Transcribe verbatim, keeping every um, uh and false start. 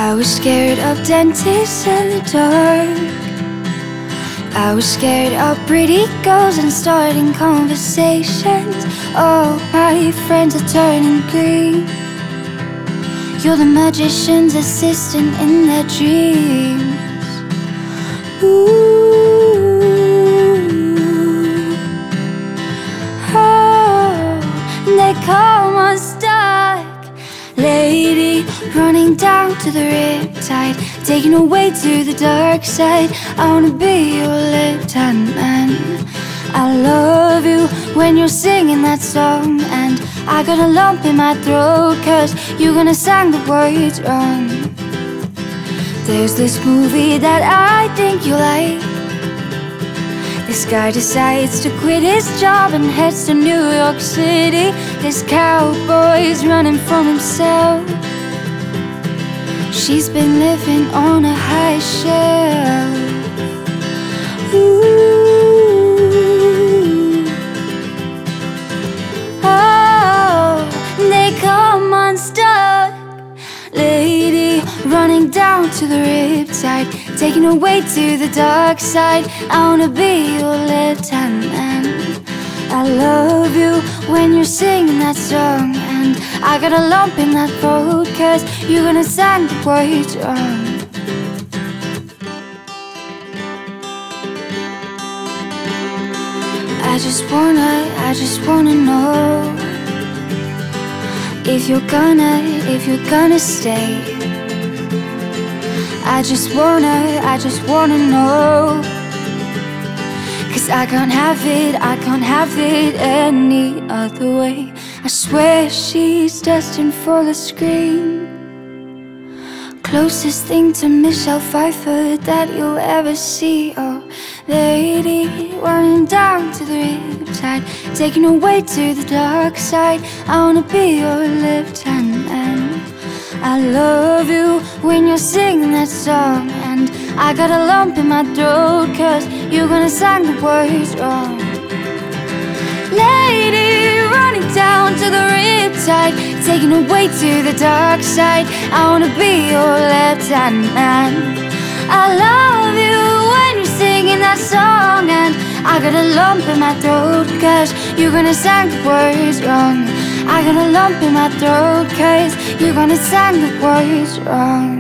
I was scared of dentists in the dark. I was scared of pretty girls and starting conversations. All my friends are turning green. You're the magician's assistant in their dreams. Ooh, oh, they come unstuck. Lady, running down to the riptide, taken away to the dark side. I wanna be your left-hand man. I love you when you're singing that song, and I got a lump in my throat, cause you're gonna sing the words wrong. There's this movie that I think you like. This guy decides to quit his job and heads to New York City. This cowboy's running from himself. She's been living on a high shelf. Ooh. Oh, they come unstuck. Lady, running down to the riptide, taken away to the dark side. I wanna be your left-hand man. I love you when you're singing that song, and I got a lump in that throat, cause you're gonna sing the words wrong. I just wanna, I just wanna know if you're gonna, if you're gonna stay. I just wanna, I just wanna know, cause I can't have it, I can't have it any other way. I swear she's destined for the screen. Closest thing to Michelle Pfeiffer that you'll ever see. Oh, lady, running down to the riptide, taken away to the dark side. I wanna be your left-hand man. I love you when you're singing that song, and I got a lump in my throat, cause you're gonna sing the words wrong. Lady, running down to the riptide, taken away to the dark side. I wanna be your left-hand man. I love you when you're singing that song, and I got a lump in my throat, cause you're gonna sing the words wrong. I got a lump in my throat, cause you're gonna sing the words wrong.